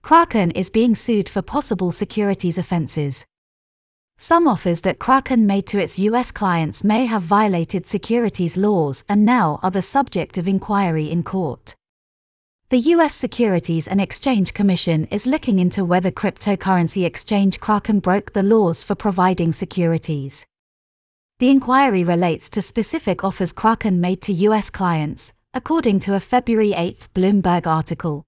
Kraken is being sued for possible securities offenses. Some offers that Kraken made to its U.S. clients may have violated securities laws and now are the subject of inquiry in court. The U.S. Securities and Exchange Commission is looking into whether cryptocurrency exchange Kraken broke the laws for providing securities. The inquiry relates to specific offers Kraken made to U.S. clients, according to a February 8 Bloomberg article.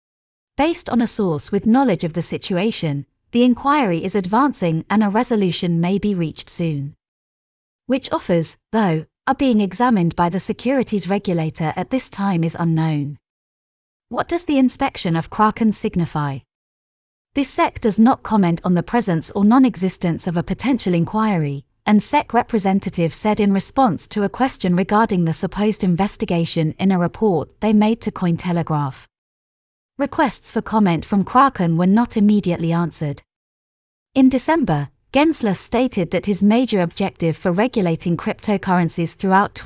Based on a source with knowledge of the situation, the inquiry is advancing and a resolution may be reached soon. Which offers, though, are being examined by the securities regulator at this time is unknown. What does the inspection of Kraken signify? The SEC does not comment on the presence or non-existence of a potential inquiry, and SEC representative said in response to a question regarding the supposed investigation in a report they made to Cointelegraph. Requests for comment from Kraken were not immediately answered. In December, Gensler stated that his major objective for regulating cryptocurrencies throughout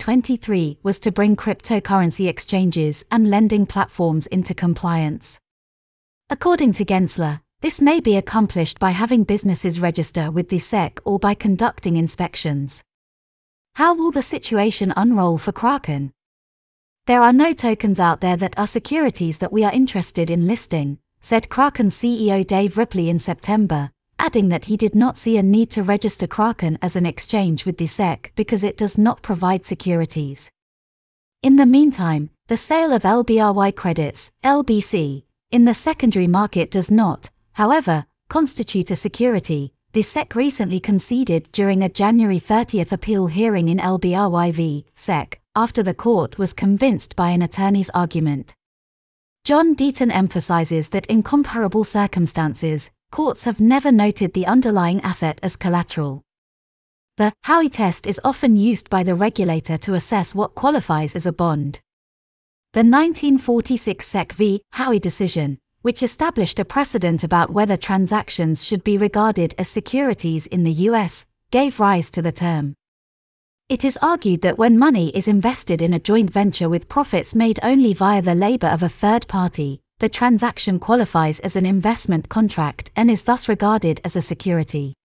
2023 was to bring cryptocurrency exchanges and lending platforms into compliance. According to Gensler, this may be accomplished by having businesses register with the SEC or by conducting inspections. How will the situation unroll for Kraken? There are no tokens out there that are securities that we are interested in listing, said Kraken CEO Dave Ripley in September, adding that he did not see a need to register Kraken as an exchange with the SEC because it does not provide securities. In the meantime, the sale of LBRY credits, LBC, in the secondary market does not, however, constitute a security, the SEC recently conceded during a January 30 appeal hearing in LBRY v. SEC, after the court was convinced by an attorney's argument. John Deaton emphasizes that in comparable circumstances, courts have never noted the underlying asset as collateral. The Howey test is often used by the regulator to assess what qualifies as a bond. The 1946 SEC v. Howey decision, which established a precedent about whether transactions should be regarded as securities in the U.S., gave rise to the term. It is argued that when money is invested in a joint venture with profits made only via the labor of a third party, the transaction qualifies as an investment contract and is thus regarded as a security.